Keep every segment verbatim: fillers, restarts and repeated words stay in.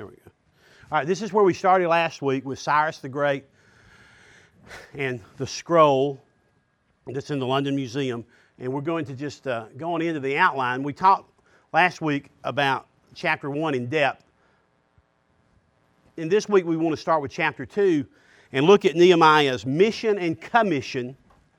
There we go. All right, this is where we started last week with Cyrus the Great and the scroll that's in the London Museum. And we're going to just uh, go on into the outline. We talked last week about chapter one in depth. And this week we want to start with chapter two and look at Nehemiah's mission and commission.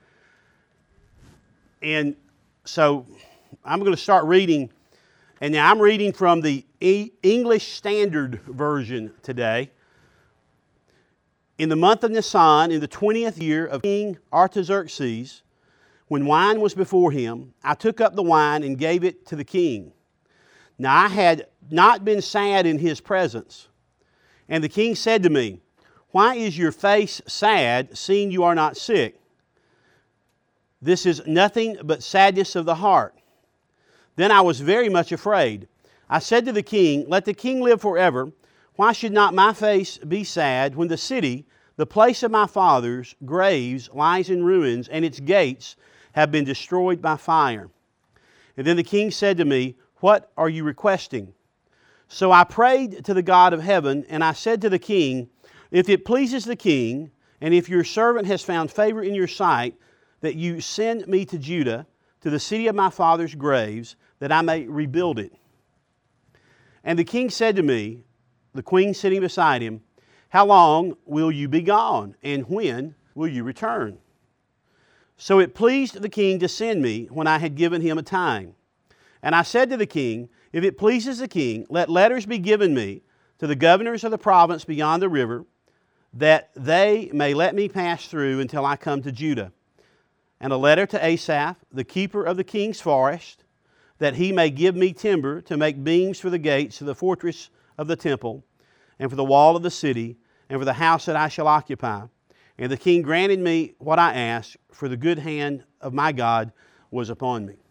And so I'm going to start reading. And now I'm reading from the English Standard Version today. In the month of Nisan, in the twentieth year of King Artaxerxes, when wine was before him, I took up the wine and gave it to the king. Now I had not been sad in his presence. And the king said to me, "Why is your face sad, seeing you are not sick? This is nothing but sadness of the heart." Then I was very much afraid. I said to the king, "Let the king live forever. Why should not my face be sad when the city, the place of my fathers' graves, lies in ruins, and its gates have been destroyed by fire?" And then the king said to me, "What are you requesting?" So I prayed to the God of heaven, and I said to the king, "If it pleases the king, and if your servant has found favor in your sight, that you send me to Judah, to the city of my father's graves, that I may rebuild it." And the king said to me, the queen sitting beside him, "How long will you be gone, and when will you return?" So it pleased the king to send me when I had given him a time. And I said to the king, "If it pleases the king, let letters be given me to the governors of the province beyond the river, that they may let me pass through until I come to Judah. And a letter to Asaph, the keeper of the king's forest, that he may give me timber to make beams for the gates of the fortress of the temple, and for the wall of the city, and for the house that I shall occupy." And the king granted me what I asked, for the good hand of my God was upon me.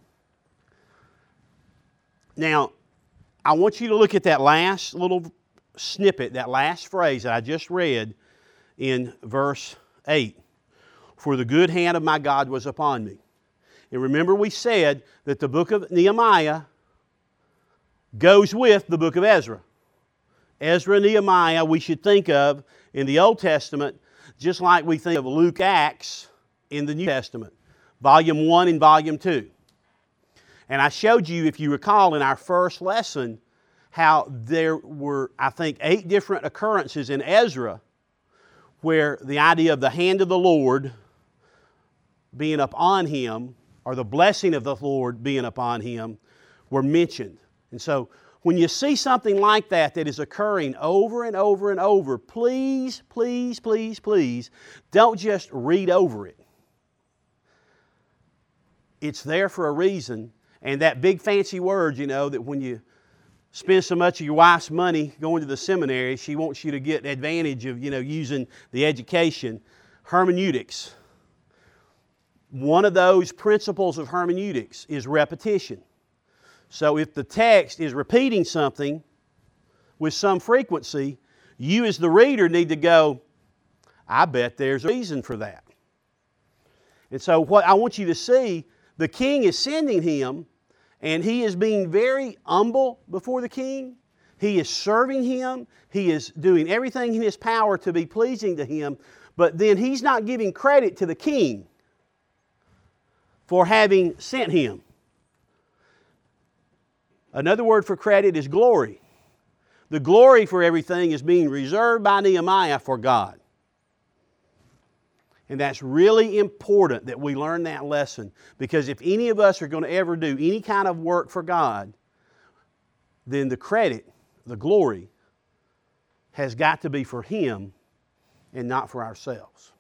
Now, I want you to look at that last little snippet, that last phrase that I just read in verse eight. "For the good hand of my God was upon me." And remember, we said that the book of Nehemiah goes with the book of Ezra. Ezra and Nehemiah we should think of in the Old Testament just like we think of Luke, Acts in the New Testament. Volume one and Volume two. And I showed you, if you recall, in our first lesson, how there were, I think, eight different occurrences in Ezra where the idea of the hand of the Lord being upon him, or the blessing of the Lord being upon him, were mentioned. And so, when you see something like that that is occurring over and over and over, please, please, please, please, don't just read over it. It's there for a reason. And that big fancy word, you know, that when you spend so much of your wife's money going to the seminary, she wants you to get advantage of, you know, using the education. Hermeneutics. One of those principles of hermeneutics is repetition. So if the text is repeating something with some frequency, you as the reader need to go, "I bet there's a reason for that." And so what I want you to see, the king is sending him, and he is being very humble before the king. He is serving him. He is doing everything in his power to be pleasing to him. But then he's not giving credit to the king for having sent him. Another word for credit is glory. The glory for everything is being reserved by Nehemiah for God. And that's really important that we learn that lesson, because if any of us are going to ever do any kind of work for God, then the credit, the glory, has got to be for Him and not for ourselves.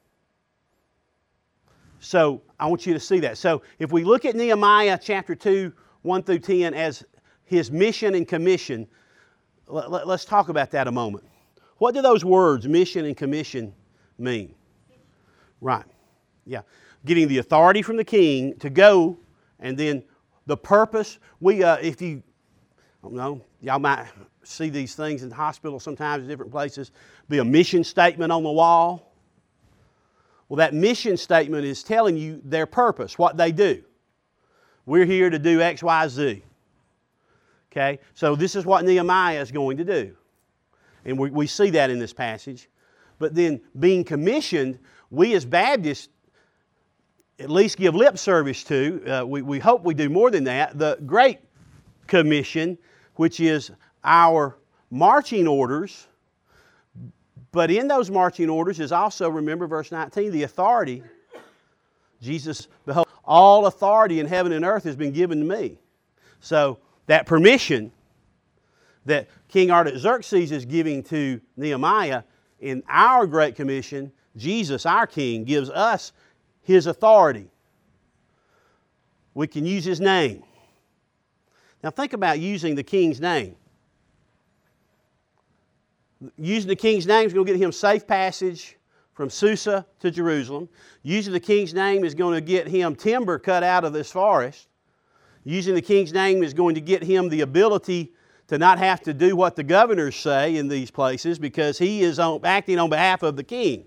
So I want you to see that. So if we look at Nehemiah chapter two, one through ten as his mission and commission, let, let, let's talk about that a moment. What do those words, mission and commission, mean? Right. Yeah. Getting the authority from the king to go, and then the purpose. We, uh, if you, I don't know, y'all might see these things in the hospital sometimes in different places, be a mission statement on the wall. Well, that mission statement is telling you their purpose, what they do. We're here to do X, Y, Z. Okay? So this is what Nehemiah is going to do. And we, we see that in this passage. But then being commissioned, we as Baptists at least give lip service to, uh, we, we hope we do more than that, the Great Commission, which is our marching orders. But in those marching orders is also, remember verse nineteen, the authority. Jesus, behold, all authority in heaven and earth has been given to me. So that permission that King Artaxerxes is giving to Nehemiah in our Great Commission, Jesus, our King, gives us His authority. We can use His name. Now think about using the King's name. Using the King's name is going to get him safe passage from Susa to Jerusalem. Using the King's name is going to get him timber cut out of this forest. Using the King's name is going to get him the ability to not have to do what the governors say in these places because he is on, acting on behalf of the King.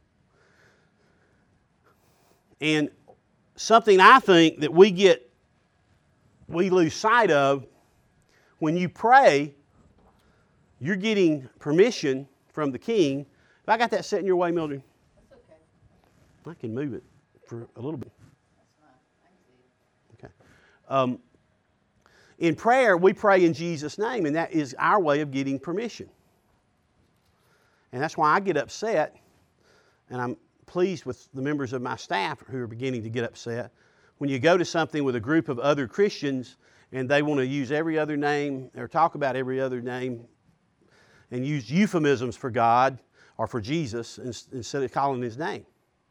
And something I think that we get, we lose sight of, when you pray, you're getting permission from the King. If I got that set in your way, Mildred? That's okay. I can move it for a little bit. That's fine. I can see it. Okay. Um, in prayer, we pray in Jesus' name, and that is our way of getting permission. And that's why I get upset, and I'm pleased with the members of my staff who are beginning to get upset. When you go to something with a group of other Christians and they want to use every other name or talk about every other name and use euphemisms for God or for Jesus instead of calling His name.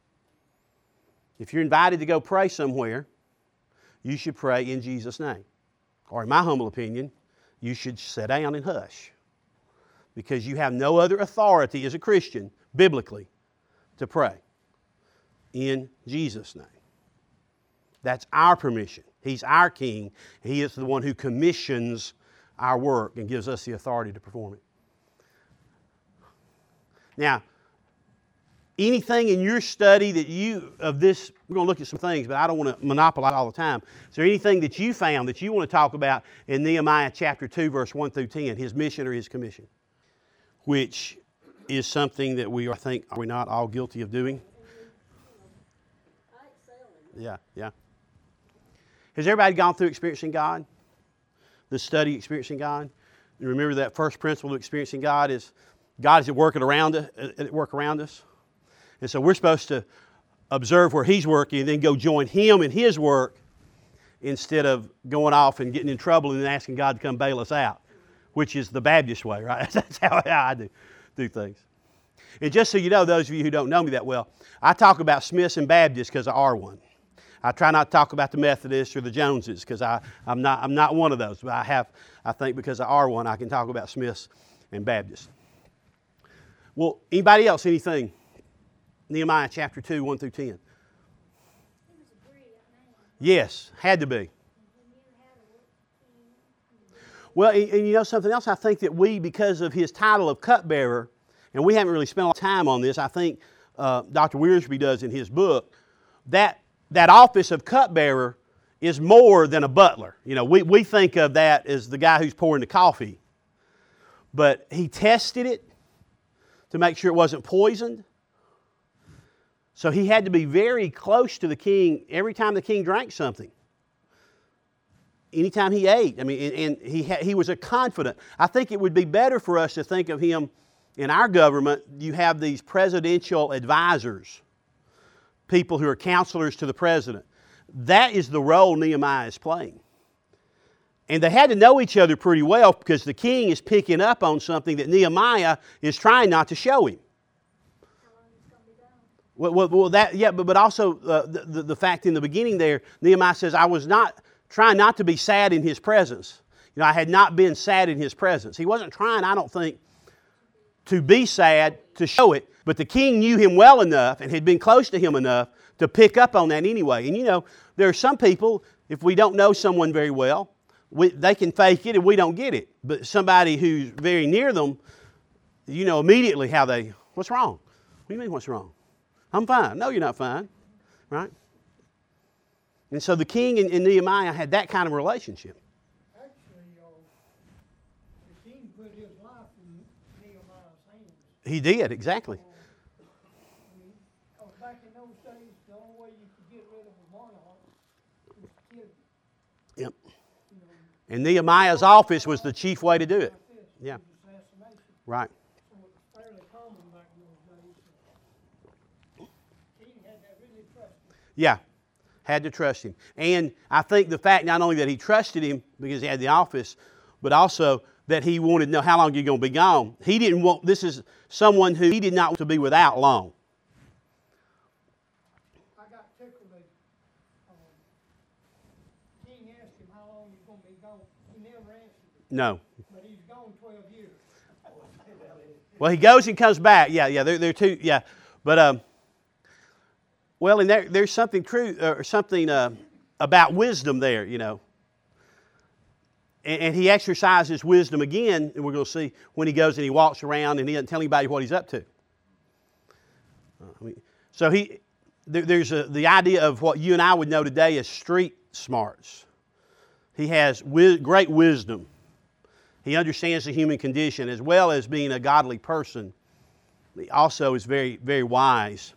If you're invited to go pray somewhere, you should pray in Jesus' name. Or in my humble opinion, you should sit down and hush. Because you have no other authority as a Christian, biblically, to pray in Jesus' name. That's our permission. He's our King. He is the one who commissions our work and gives us the authority to perform it. Now, anything in your study that you, of this, we're going to look at some things, but I don't want to monopolize all the time. Is there anything that you found that you want to talk about in Nehemiah chapter two, verse one through ten, His mission or His commission? Which is something that we, I think, are we not all guilty of doing? Yeah, yeah. Has everybody gone through experiencing God? The study experiencing God? You remember that first principle of experiencing God is God is at work around us, at work around us. And so we're supposed to observe where He's working and then go join Him in His work instead of going off and getting in trouble and then asking God to come bail us out, which is the Baptist way, right? That's how I do, do things. And just so you know, those of you who don't know me that well, I talk about Smiths and Baptists because I are one. I try not to talk about the Methodists or the Joneses because I'm not, I'm not one of those. But I have, I think because I are one, I can talk about Smiths and Baptists. Well, anybody else, anything? Nehemiah chapter two, one through ten. Yes, had to be. Well, and, and you know something else? I think that we, because of his title of cupbearer, and we haven't really spent a lot of time on this, I think uh, Doctor Wiersbe does in his book, that that office of cupbearer is more than a butler. You know, we, we think of that as the guy who's pouring the coffee. But he tested it to make sure it wasn't poisoned. So he had to be very close to the king every time the king drank something. Anytime he ate. I mean, and, and he ha- he was a confidant. I think it would be better for us to think of him in our government. You have these presidential advisors, people who are counselors to the president. That is the role Nehemiah is playing. And they had to know each other pretty well because the king is picking up on something that Nehemiah is trying not to show him. Well, well, well that yeah, but, but also uh, the, the, the fact in the beginning there, Nehemiah says, I was not trying not to be sad in his presence. You know, I had not been sad in his presence. He wasn't trying, I don't think, to be sad, to show it, but the king knew him well enough and had been close to him enough to pick up on that anyway. And you know, there are some people, if we don't know someone very well, we, they can fake it and we don't get it. But somebody who's very near them, you know immediately how they, what's wrong? What do you mean what's wrong? I'm fine. No, you're not fine. Right? And so the king and, and Nehemiah had that kind of relationship. Actually, uh, the king put his life in Nehemiah's He did, exactly. I mean, 'cause back in those days, the only way you could get rid of a monarch was to kill him. Yep. You know, And Nehemiah's office was the chief way to do it. like this, it Yeah. was assassination. Right. So it was fairly common back in those days. So King had that really trust him. Yeah. Had to trust him. And I think the fact not only that he trusted him because he had the office, but also that he wanted to know how long you're going to be gone. He didn't want, this is someone who he did not want to be without long. I got tickled that um, King asked him how long he's going to be gone. He never answered it, No. but he's gone twelve years. Well, he goes and comes back. Yeah, yeah, they're, they're two, yeah. But, um, well, and there, there's something true, uh, or something uh, about wisdom there, you know. And, and he exercises wisdom again, and we're going to see when he goes and he walks around and he doesn't tell anybody what he's up to. Uh, I mean, so he, there, there's a, the idea of what you and I would know today as street smarts. He has wi- great wisdom. He understands the human condition as well as being a godly person. He also is very, very wise.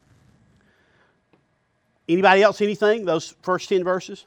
Anybody else anything? Those first ten verses?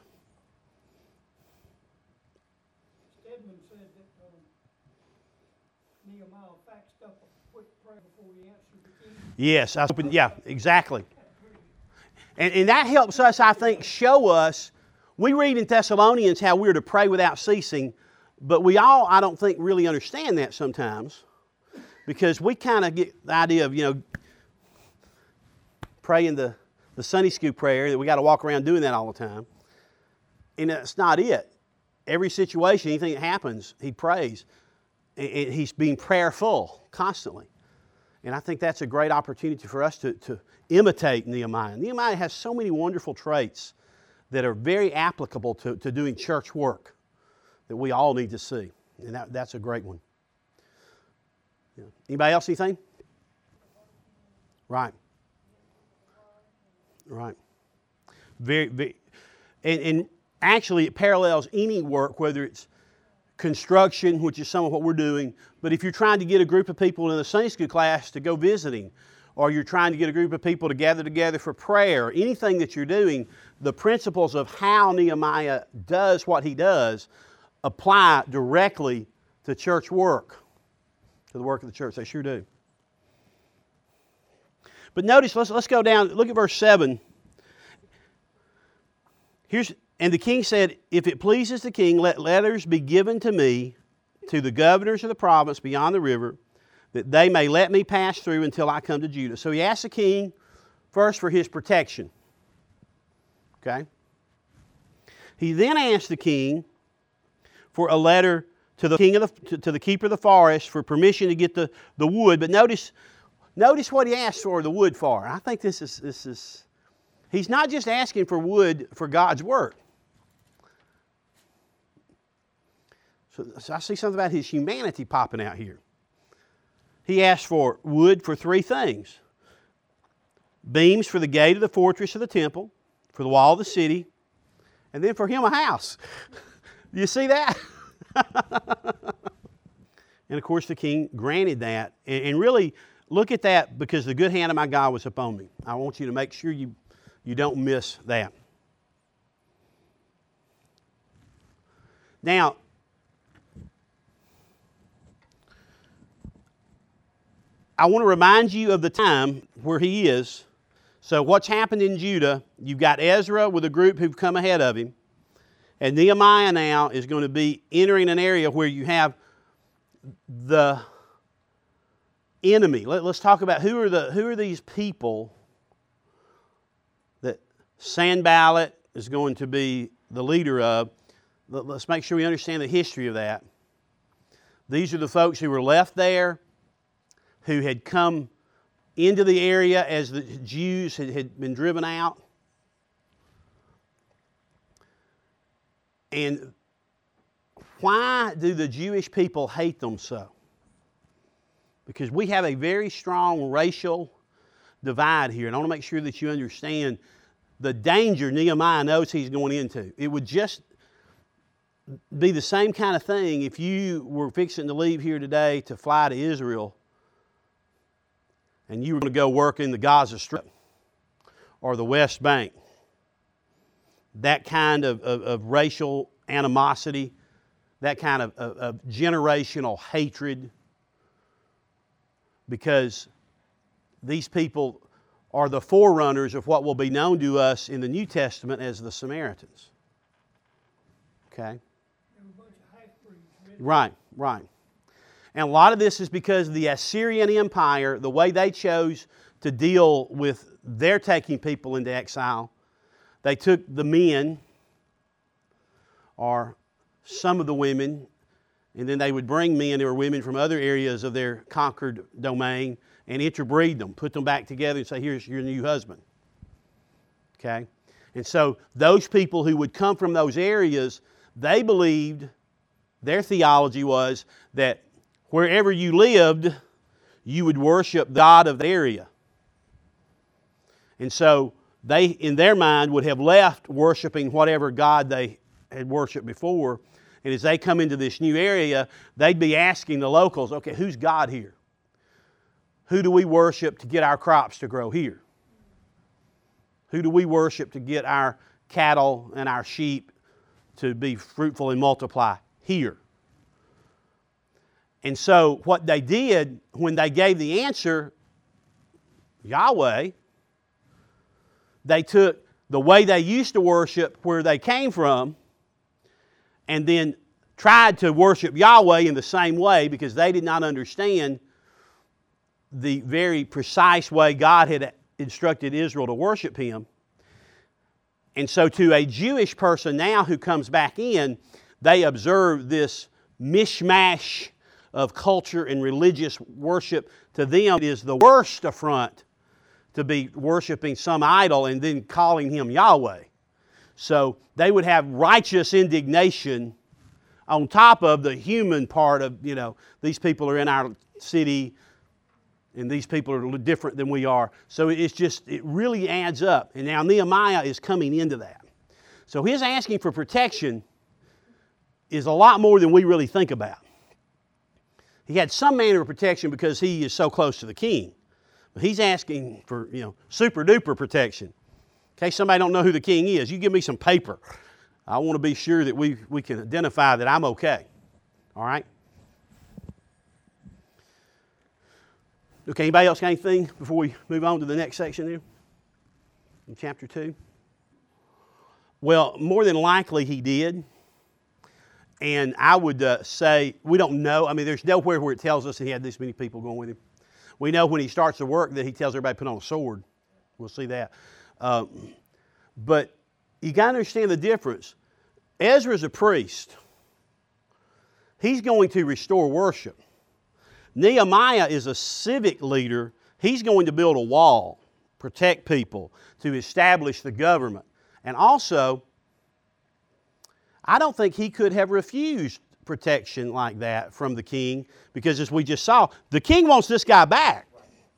Stedman said that um, Nehemiah faxed up a quick prayer before he answered the king. Yes, I was hoping, yeah, exactly. And, and that helps us, I think, show us, we read in Thessalonians how we're to pray without ceasing, but we all, I don't think, really understand that sometimes because we kind of get the idea of, you know, praying the, the Sunday school prayer, that we got to walk around doing that all the time. And that's not it. Every situation, anything that happens, he prays. And, and he's being prayerful constantly. And I think that's a great opportunity for us to, to imitate Nehemiah. Nehemiah has so many wonderful traits that are very applicable to, to doing church work that we all need to see. And that, that's a great one. Yeah. Anybody else anything? Right. Right. Very, very, and, and actually it parallels any work, whether it's construction, which is some of what we're doing, but if you're trying to get a group of people in a Sunday school class to go visiting, or you're trying to get a group of people to gather together for prayer, anything that you're doing, the principles of how Nehemiah does what he does apply directly to church work, to the work of the church. They sure do. But notice, let's, let's go down, look at verse seven. Here's, and the king said, if it pleases the king, let letters be given to me, to the governors of the province beyond the river, that they may let me pass through until I come to Judah. So he asked the king first for his protection. Okay? He then asked the king for a letter to the king of the, to, to the keeper of the forest for permission to get the, the wood. But notice, notice what he asked for the wood for. I think this is, this is, he's not just asking for wood for God's work. So, so I see something about his humanity popping out here. He asked for wood for three things. Beams for the gate of the fortress of the temple, for the wall of the city, and then for him a house. Do you see that? And of course the king granted that. And, and really, look at that, because the good hand of my God was upon me. I want you to make sure you, you don't miss that. Now, I want to remind you of the time where he is. So what's happened in Judah, you've got Ezra with a group who've come ahead of him. And Nehemiah now is going to be entering an area where you have the enemy. Let, let's talk about who are the who are these people that Sanballat is going to be the leader of. Let's make sure we understand the history of that. These are the folks who were left there, who had come into the area as the Jews had, had been driven out. And why do the Jewish people hate them so? Because we have a very strong racial divide here. And I want to make sure that you understand the danger Nehemiah knows he's going into. It would just be the same kind of thing if you were fixing to leave here today to fly to Israel and you were going to go work in the Gaza Strip or the West Bank, that kind of, of, of racial animosity, that kind of, of, of generational hatred, because these people are the forerunners of what will be known to us in the New Testament as the Samaritans. Okay? Right, right. And a lot of this is because the Assyrian Empire, the way they chose to deal with their taking people into exile, they took the men or some of the women, and then they would bring men or women from other areas of their conquered domain and interbreed them, put them back together and say, here's your new husband. Okay? And so those people who would come from those areas, they believed, their theology was that wherever you lived, you would worship God of the area. And so they, in their mind, would have left worshiping whatever God they had worshiped before. And as they come into this new area, they'd be asking the locals, okay, who's God here? Who do we worship to get our crops to grow here? Who do we worship to get our cattle and our sheep to be fruitful and multiply here? And so what they did when they gave the answer, Yahweh, they took the way they used to worship where they came from and then tried to worship Yahweh in the same way because they did not understand the very precise way God had instructed Israel to worship Him. And so to a Jewish person now who comes back in, they observe this mishmash of culture and religious worship. To them, it is the worst affront to be worshiping some idol and then calling Him Yahweh. So they would have righteous indignation on top of the human part of, you know, these people are in our city and these people are different than we are. So it's just, it really adds up. And now Nehemiah is coming into that. So his asking for protection is a lot more than we really think about. He had some manner of protection because he is so close to the king. But he's asking for, you know, super duper protection. In case somebody don't know who the king is, you give me some paper. I want to be sure that we, we can identify that I'm okay. All right? Okay, anybody else got anything before we move on to the next section there? In chapter two? Well, more than likely he did. And I would uh, say, we don't know. I mean, there's nowhere where it tells us that he had this many people going with him. We know when he starts the work that he tells everybody to put on a sword. We'll see that. Uh, but you got to understand the difference. Ezra's a priest. He's going to restore worship. Nehemiah is a civic leader. He's going to build a wall, protect people, to establish the government. And also, I don't think he could have refused protection like that from the king, because as we just saw, the king wants this guy back.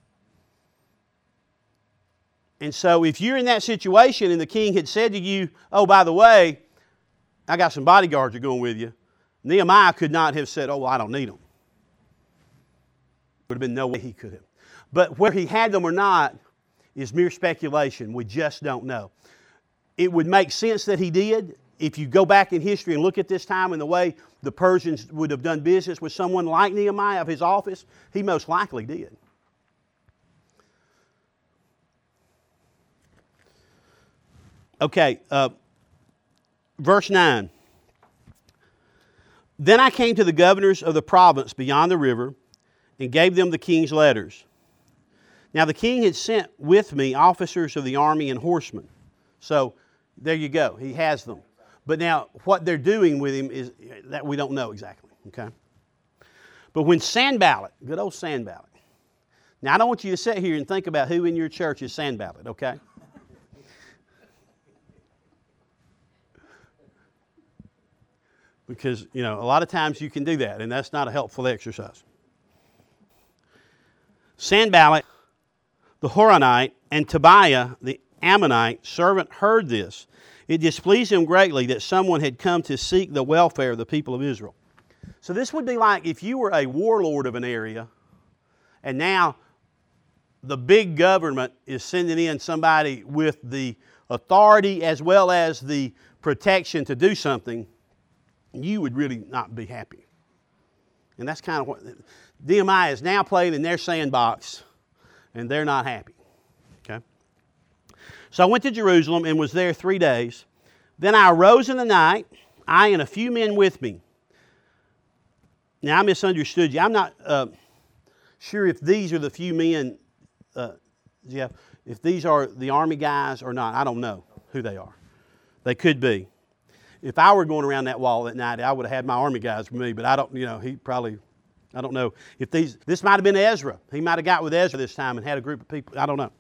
And so if you're in that situation and the king had said to you, oh, by the way, I got some bodyguards that are going with you, Nehemiah could not have said, oh, well, I don't need them. There would have been no way he could have. But where he had them or not is mere speculation. We just don't know. It would make sense that he did. If you go back in history and look at this time and the way the Persians would have done business with someone like Nehemiah of his office, he most likely did. Okay, uh, verse nine. Then I came to the governors of the province beyond the river and gave them the king's letters. Now the king had sent with me officers of the army and horsemen. So there you go. He has them. But now what they're doing with him is that we don't know exactly. Okay. But when Sanballat, good old Sanballat. Now I don't want you to sit here and think about who in your church is Sanballat, okay? Because, you know, a lot of times you can do that, and that's not a helpful exercise. Sanballat, the Horonite, and Tobiah, the Ammonite servant, heard this. It displeased him greatly that someone had come to seek the welfare of the people of Israel. So this would be like if you were a warlord of an area, and now the big government is sending in somebody with the authority as well as the protection to do something, you would really not be happy. And that's kind of what Nehemiah is now playing in their sandbox, and they're not happy. Okay? So I went to Jerusalem and was there three days. Then I arose in the night, I and a few men with me. Now I misunderstood you. I'm not uh, sure if these are the few men, uh, Jeff, if these are the army guys or not. I don't know who they are. They could be. If I were going around that wall that night, I would have had my army guys with me, but I don't, you know, he probably, I don't know. If these, this might have been Ezra. He might have got with Ezra this time and had a group of people. I don't know.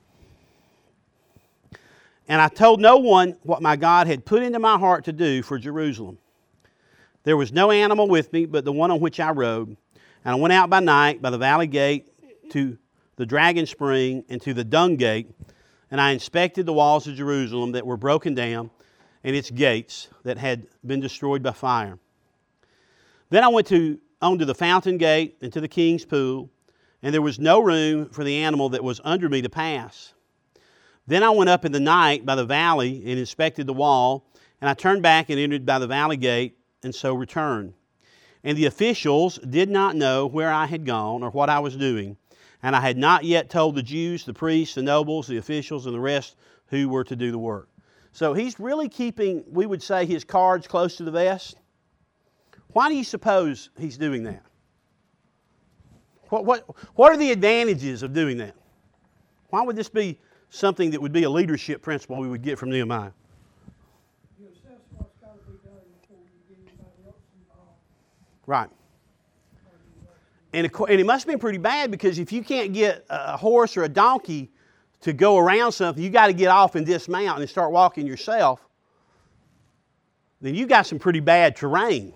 And I told no one what my God had put into my heart to do for Jerusalem. There was no animal with me but the one on which I rode. And I went out by night by the valley gate to the dragon spring and to the dung gate. And I inspected the walls of Jerusalem that were broken down and its gates that had been destroyed by fire. Then I went to on to the fountain gate and to the king's pool. And there was no room for the animal that was under me to pass. Then I went up in the night by the valley and inspected the wall, and I turned back and entered by the valley gate, and so returned. And the officials did not know where I had gone or what I was doing, and I had not yet told the Jews, the priests, the nobles, the officials, and the rest who were to do the work. So he's really keeping, we would say, his cards close to the vest. Why do you suppose he's doing that? What, what, what are the advantages of doing that? Why would this be something that would be a leadership principle we would get from Nehemiah? You assess what's got to be done before you get anybody else involved. Right. And, of course, and it must have been pretty bad, because if you can't get a horse or a donkey to go around something, you got to get off and dismount and start walking yourself, then you got some pretty bad terrain.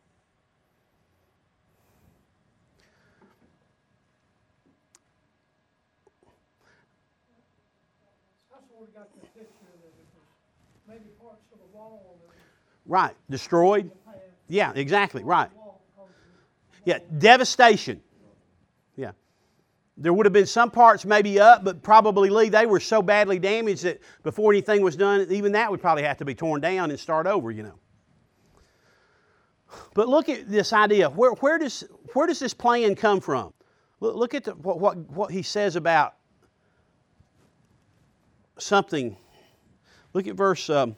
Right, destroyed. Yeah, exactly, right. Yeah, devastation. Yeah. There would have been some parts maybe up, but probably, Lee, they were so badly damaged that before anything was done, even that would probably have to be torn down and start over, you know. But look at this idea. Where, where, does, where does this plan come from? Look, look at the, what, what, what he says about something. Look at verse... Um,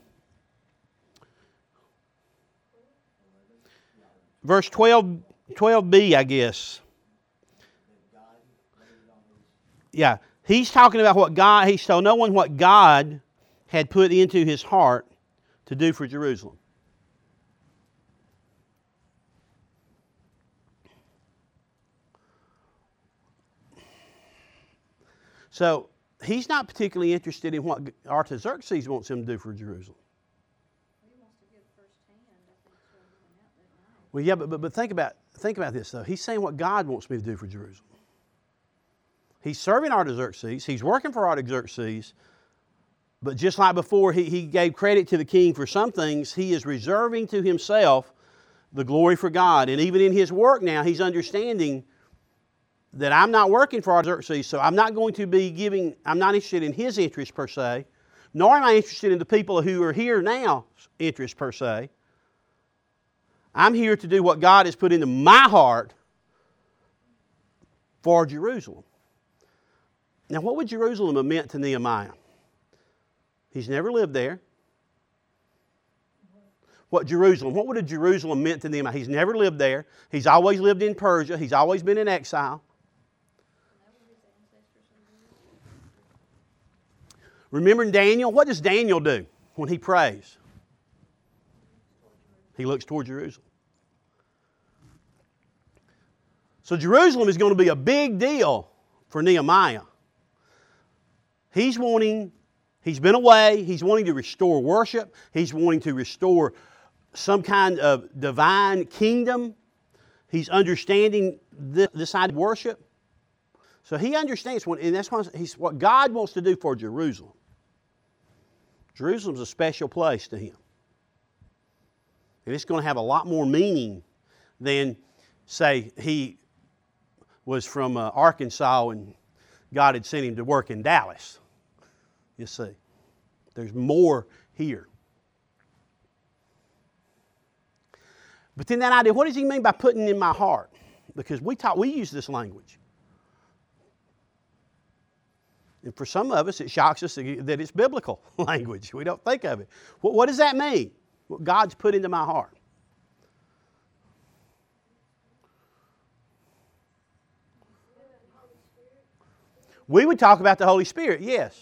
Verse twelve, twelve b, I guess. Yeah, he's talking about what God, he's told no one what God had put into his heart to do for Jerusalem. So, he's not particularly interested in what Artaxerxes wants him to do for Jerusalem. Well, yeah, but, but, but think about think about this, though. He's saying what God wants me to do for Jerusalem. He's serving Artaxerxes. He's working for Artaxerxes. But just like before, he, he gave credit to the king for some things, he is reserving to himself the glory for God. And even in his work now, he's understanding that I'm not working for Artaxerxes, so I'm not going to be giving, I'm not interested in his interest per se, nor am I interested in the people who are here now's interest per se. I'm here to do what God has put into my heart for Jerusalem. Now, what would Jerusalem have meant to Nehemiah? He's never lived there. What Jerusalem? What would have Jerusalem meant to Nehemiah? He's never lived there. He's always lived in Persia. He's always been in exile. Remember Daniel? What does Daniel do when he prays? He looks toward Jerusalem. So Jerusalem is going to be a big deal for Nehemiah. He's wanting, he's been away, he's wanting to restore worship, he's wanting to restore some kind of divine kingdom. He's understanding this, this side of worship. So he understands, what, and that's what, he's, what God wants to do for Jerusalem. Jerusalem's a special place to him. And it's going to have a lot more meaning than, say, he was from uh, Arkansas and God had sent him to work in Dallas. You see, there's more here. But then that idea, what does he mean by putting in my heart? Because we talk, we use this language. And for some of us, it shocks us that it's biblical language. We don't think of it. What, what does that mean? What God's put into my heart. We would talk about the Holy Spirit, yes.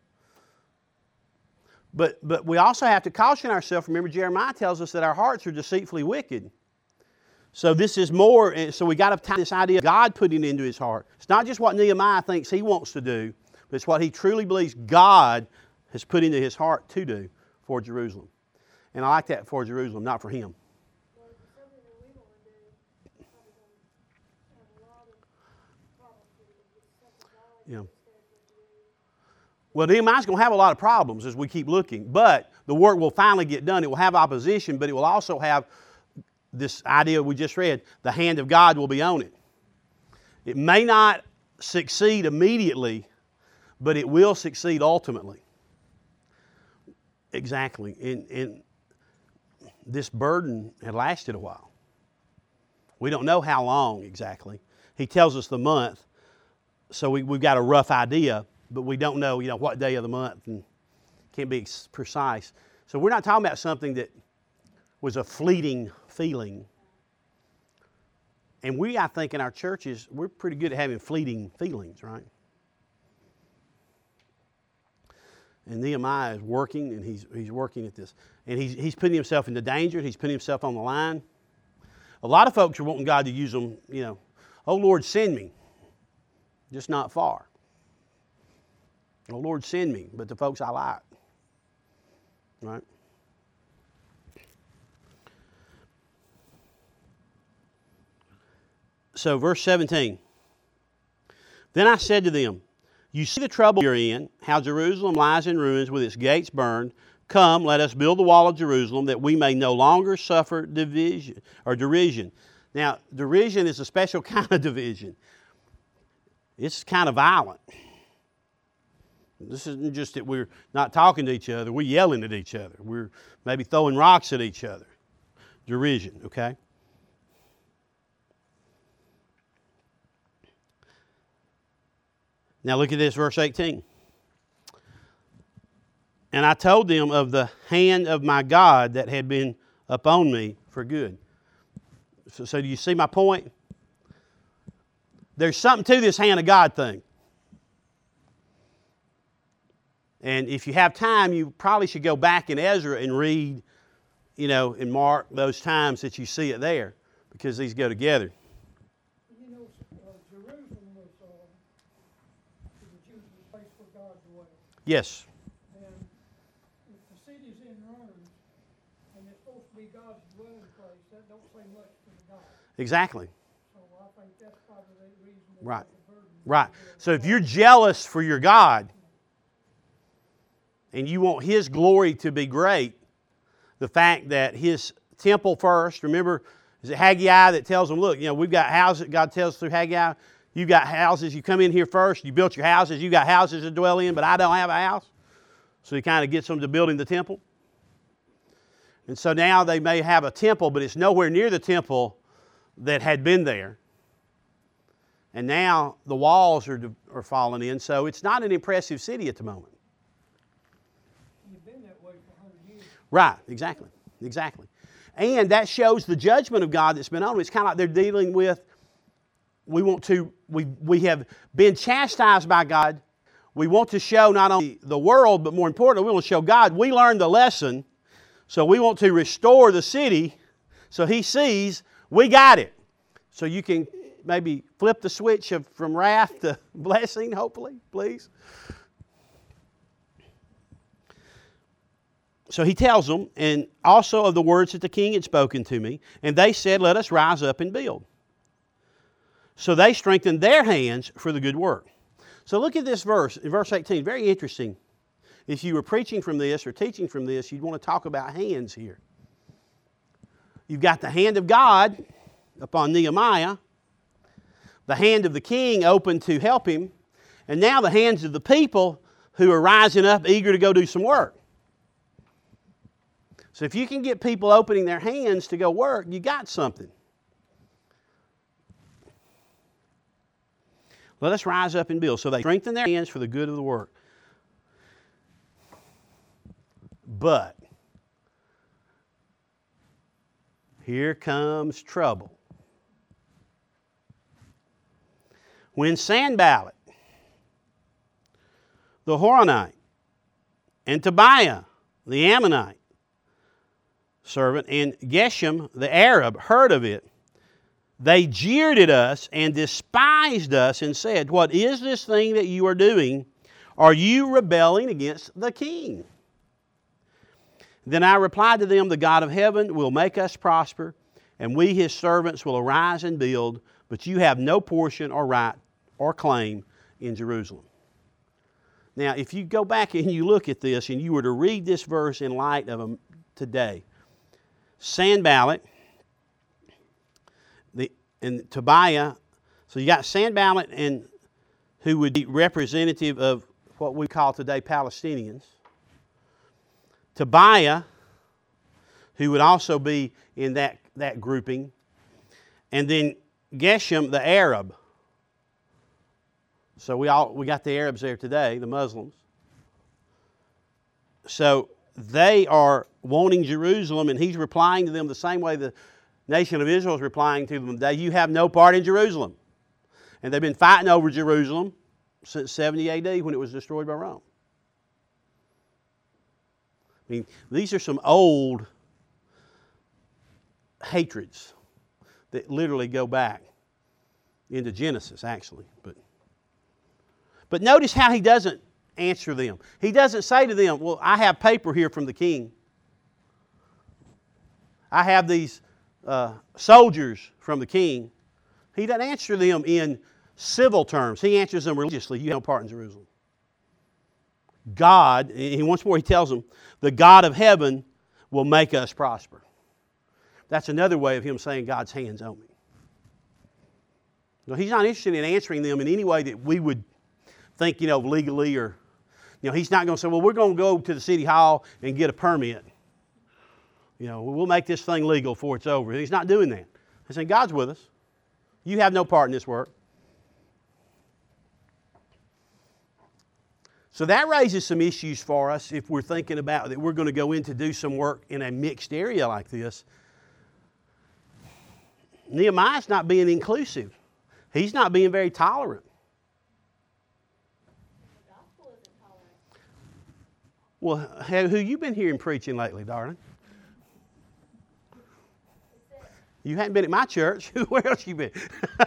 But, but we also have to caution ourselves. Remember, Jeremiah tells us that our hearts are deceitfully wicked. So this is more, so we got to tie this idea of God putting it into his heart. It's not just what Nehemiah thinks he wants to do, but it's what he truly believes God has put into his heart to do for Jerusalem. And I like that for Jerusalem, not for him. Yeah. Well, Nehemiah's going to have a lot of problems as we keep looking, but the work will finally get done. It will have opposition, but it will also have this idea we just read, the hand of God will be on it. It may not succeed immediately, but it will succeed ultimately. Exactly. And, and this burden had lasted a while. We don't know how long exactly. He tells us the month, so we, we've got a rough idea, but we don't know, you know, what day of the month and can't be precise. So we're not talking about something that was a fleeting feeling. And we, I think, in our churches, we're pretty good at having fleeting feelings, right? And Nehemiah is working, and he's he's working at this. And he's, he's putting himself into danger, he's putting himself on the line. A lot of folks are wanting God to use them, you know, oh, Lord, send me. Just not far. Oh, Lord, send me, but the folks I like. Right? So, verse seventeen. Then I said to them, you see the trouble you're in, how Jerusalem lies in ruins with its gates burned. Come, let us build the wall of Jerusalem that we may no longer suffer division or derision. Now, derision is a special kind of division. It's kind of violent. This isn't just that we're not talking to each other, we're yelling at each other. We're maybe throwing rocks at each other. Derision, okay? Now look at this, verse eighteen. And I told them of the hand of my God that had been upon me for good. So, so do you see my point? There's something to this hand of God thing. And if you have time, you probably should go back in Ezra and read, you know, and mark those times that you see it there, because these go together. You know, uh, Jerusalem was, uh, was a Jewish place where God dwelt. Yes. And if the city's in ruins and it's supposed to be God's dwelling place, that don't say much to the God. Exactly. So I think that's probably the reason they Right. have the burden. Right. So if you're jealous for your God and you want His glory to be great, the fact that His temple first, remember, is it Haggai that tells them, look, you know, we've got houses, God tells through Haggai, you've got houses, you come in here first, you built your houses, you got houses to dwell in, but I don't have a house. So He kind of gets them to building the temple. And so now they may have a temple, but it's nowhere near the temple that had been there. And now the walls are, are falling in, so it's not an impressive city at the moment. You've been that way for a hundred years. Right, exactly, exactly. And that shows the judgment of God that's been on them. It's kind of like they're dealing with, we want to, we, we have been chastised by God. We want to show not only the world, but more importantly, we want to show God we learned the lesson. So we want to restore the city so He sees we got it. So you can maybe flip the switch of, from wrath to blessing, hopefully, please. So he tells them, and also of the words that the king had spoken to me, and they said, let us rise up and build. So they strengthened their hands for the good work. So look at this verse, in verse eighteen, very interesting. If you were preaching from this or teaching from this, you'd want to talk about hands here. You've got the hand of God upon Nehemiah, the hand of the king open to help him, and now the hands of the people who are rising up eager to go do some work. So if you can get people opening their hands to go work, you got something. Let us rise up and build. So they strengthen their hands for the good of the work. But here comes trouble. When Sanballat, the Horonite, and Tobiah, the Ammonite servant, and Geshem, the Arab, heard of it, they jeered at us and despised us and said, "What is this thing that you are doing? Are you rebelling against the king?" Then I replied to them, "The God of heaven will make us prosper, and we his servants will arise and build, but you have no portion or right or claim in Jerusalem." Now, if you go back and you look at this and you were to read this verse in light of um, today, Sanballat the, and Tobiah, so you got Sanballat, and who would be representative of what we call today Palestinians. Tobiah, who would also be in that, that grouping. And then Geshem, the Arab. So we all we got the Arabs there today, the Muslims. So they are wanting Jerusalem, and he's replying to them the same way the nation of Israel is replying to them today. You have no part in Jerusalem. And they've been fighting over Jerusalem since seventy A D when it was destroyed by Rome. I mean, these are some old hatreds that literally go back into Genesis, actually. But, but notice how he doesn't answer them. He doesn't say to them, "Well, I have paper here from the king. I have these uh, soldiers from the king." He doesn't answer them in civil terms. He answers them religiously. You have no part in Jerusalem. God, and once more he tells them, the God of heaven will make us prosper. That's another way of him saying God's hand's on me. No, he's not interested in answering them in any way that we would think, you know, legally, or, you know, he's not going to say, "Well, we're going to go to the city hall and get a permit. You know, we'll make this thing legal before it's over." He's not doing that. He's saying, God's with us. You have no part in this work. So that raises some issues for us if we're thinking about that we're going to go in to do some work in a mixed area like this. Nehemiah's not being inclusive. He's not being very tolerant. The gospel isn't tolerant. Well, who you been hearing preaching lately, darling? You hadn't been at my church. Where else you been?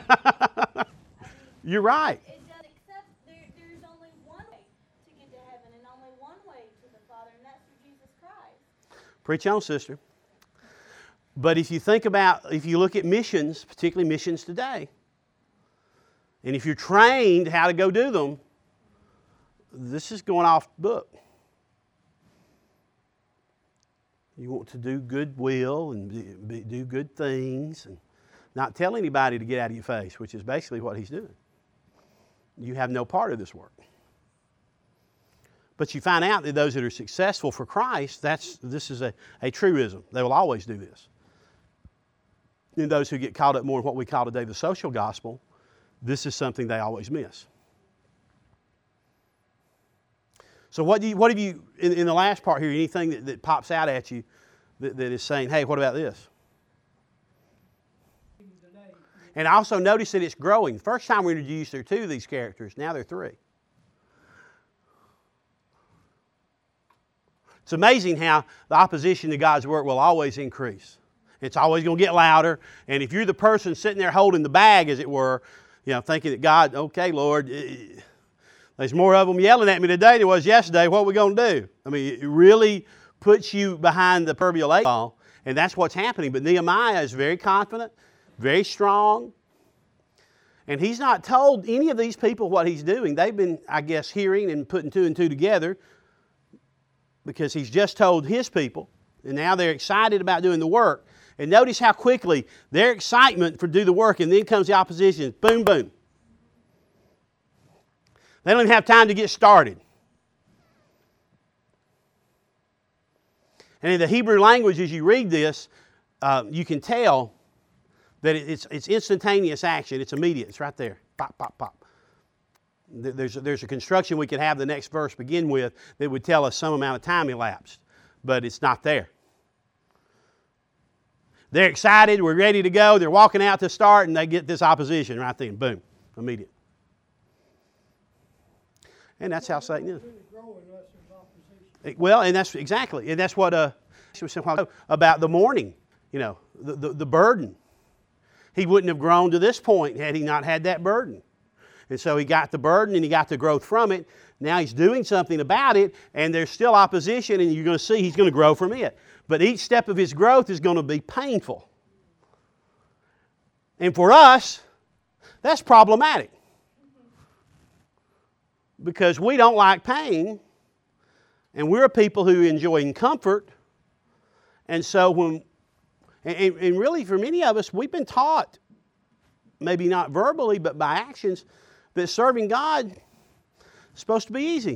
You're right. It does, except there, there's only one way to get to heaven, and only one way to the Father, and that's through Jesus Christ. Preach on, sister. But if you think about, if you look at missions, particularly missions today, and if you're trained how to go do them, this is going off book. You want to do goodwill and be, be, do good things and not tell anybody to get out of your face, which is basically what he's doing. You have no part of this work. But you find out that those that are successful for Christ, that's this is a, a truism. They will always do this. And those who get caught up more in what we call today the social gospel, this is something they always miss. So what do you, what have you, in, in the last part here, anything that, that pops out at you that, that is saying, hey, what about this? And also notice that it's growing. First time we introduced, there are two of these characters. Now there are three. It's amazing how the opposition to God's work will always increase. It's always going to get louder. And if you're the person sitting there holding the bag, as it were, you know, thinking that God, okay, Lord, there's more of them yelling at me today than there was yesterday. What are we going to do? I mean, it really puts you behind the proverbial eight ball, and that's what's happening. But Nehemiah is very confident, very strong, and he's not told any of these people what he's doing. They've been, I guess, hearing and putting two and two together because he's just told his people, and now they're excited about doing the work. And notice how quickly their excitement for do the work, and then comes the opposition. Boom, boom. They don't even have time to get started. And in the Hebrew language, as you read this, uh, you can tell that it's, it's instantaneous action. It's immediate. It's right there. Pop, pop, pop. There's a, there's a construction we could have the next verse begin with that would tell us some amount of time elapsed, but it's not there. They're excited. We're ready to go. They're walking out to start, and they get this opposition right then. Boom. Immediate. And that's how Satan is. Well, and that's exactly, and that's what uh, about the morning, you know, the, the, the burden. He wouldn't have grown to this point had he not had that burden. And so he got the burden and he got the growth from it. Now he's doing something about it, and there's still opposition, and you're going to see he's going to grow from it. But each step of his growth is going to be painful. And for us, that's problematic. Because we don't like pain, and we're people who enjoy comfort. And so when, and, and really for many of us, we've been taught, maybe not verbally, but by actions, that serving God is supposed to be easy.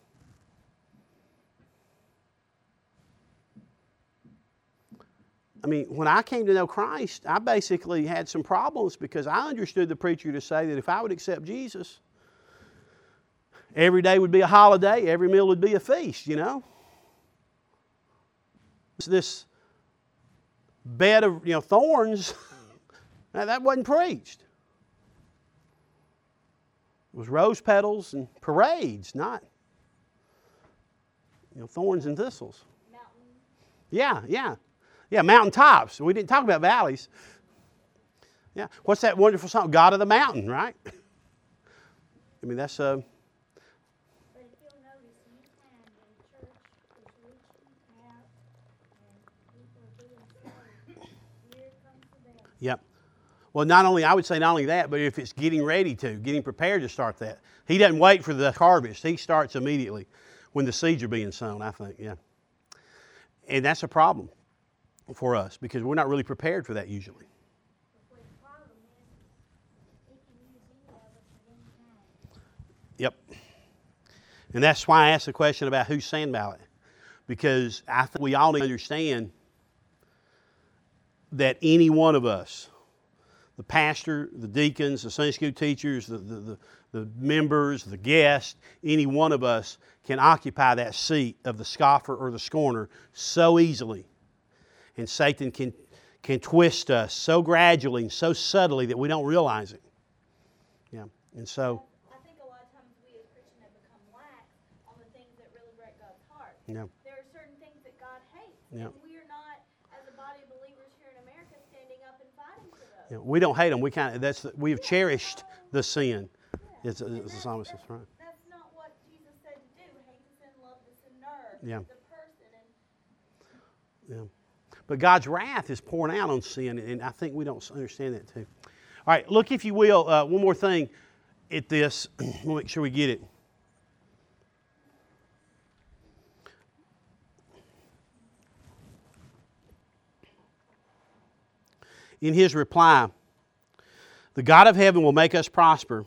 I mean, when I came to know Christ, I basically had some problems because I understood the preacher to say that if I would accept Jesus, every day would be a holiday, every meal would be a feast, you know. It's this bed of, you know, thorns, now that wasn't preached. It was rose petals and parades, not, you know, thorns and thistles. Mountain. Yeah, yeah. Yeah, mountaintops. We didn't talk about valleys. Yeah. What's that wonderful song? God of the mountain, right? I mean, that's... Uh, But if you'll notice, anytime the church is reaching out and people are being saved, here comes the devil. Yep. Well, not only, I would say not only that, but if it's getting ready to, getting prepared to start that. He doesn't wait for the harvest. He starts immediately when the seeds are being sown, I think, yeah. And that's a problem for us because we're not really prepared for that usually. The problem is, he can use any of us at any time. Yep. And that's why I asked the question about who's Sanballat. Because I think we all need to understand that any one of us, the pastor, the deacons, the Sunday school teachers, the, the, the, the members, the guests, any one of us can occupy that seat of the scoffer or the scorner so easily. And Satan can, can twist us so gradually and so subtly that we don't realize it. Yeah. And so... I think a lot of times we as Christians have become lax on the things that really break God's heart. Yeah. There are certain things that God hates. Yeah. And we are not, as a body of believers here in America, standing up and fighting for those. Yeah, we don't hate them. We kind of that's we have cherished the sin. Yeah. It's, And it's the that's- psalmist, that's- right? That's not what Jesus said to do. Hate the sin, love the sinner, Yeah. the person. And Yeah. But God's wrath is pouring out on sin, and I think we don't understand that too. All right, look, if you will, uh, one more thing at this. We'll make sure we get it. In his reply, the God of heaven will make us prosper.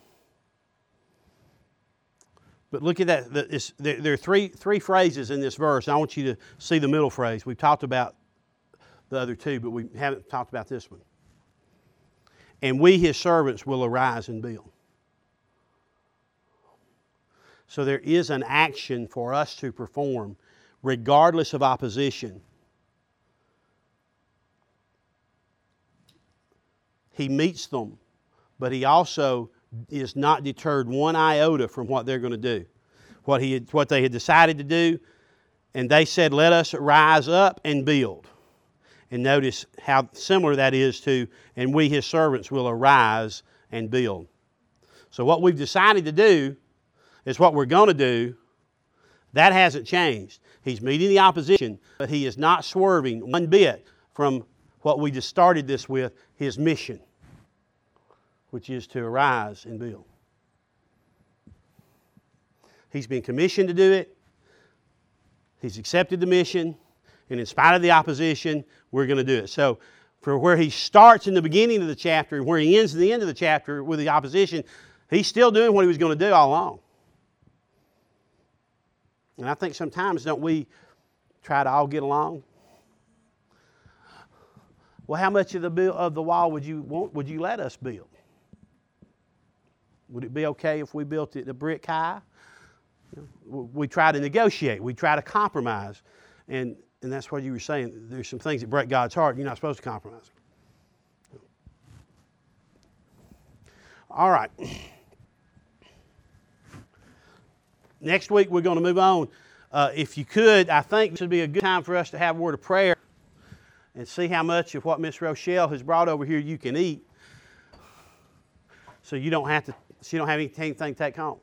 But look at that. It's, there, there are three, three phrases in this verse. And I want you to see the middle phrase. We've talked about the other two, but we haven't talked about this one. And we, his servants, will arise and build. So there is an action for us to perform regardless of opposition. He meets them, but he also is not deterred one iota from what they're going to do. What, he had, what they had decided to do, and they said, let us rise up and build. And notice how similar that is to, and we, his servants, will arise and build. So what we've decided to do is what we're going to do. That hasn't changed. He's meeting the opposition, but he is not swerving one bit from what we just started this with, his mission, which is to arise and build. He's been commissioned to do it. He's accepted the mission. And in spite of the opposition, we're going to do it. So for where he starts in the beginning of the chapter and where he ends at the end of the chapter with the opposition, he's still doing what he was going to do all along. And I think sometimes don't we try to all get along? Well, how much of the build, of the wall would you want? Would you let us build? Would it be okay if we built it a brick high? We try to negotiate. We try to compromise, and and that's what you were saying. There's some things that break God's heart. You're not supposed to compromise. All right. Next week we're going to move on. Uh, if you could, I think this would be a good time for us to have a word of prayer and see how much of what Miss Rochelle has brought over here you can eat, so you don't have to. So you don't have anything to take home.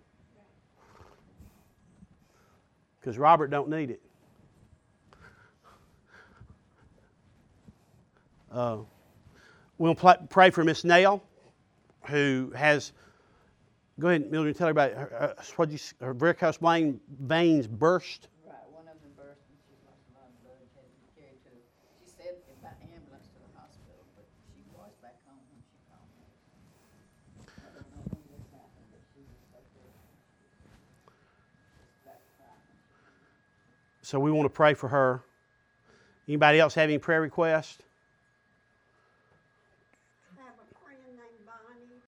Because Robert don't need it. Uh, we'll pl- pray for Miss Nail, who has. Go ahead, Mildred, tell everybody. Her, uh, what you, her varicose vein veins burst. Right, one of them burst and she lost a lot of blood and had to be carried to. She said about ambulance to the hospital, but she was back home when she called me. I don't know when this happened, but she was up there. Just back crying. So we want to pray for her. Anybody else have any prayer requests?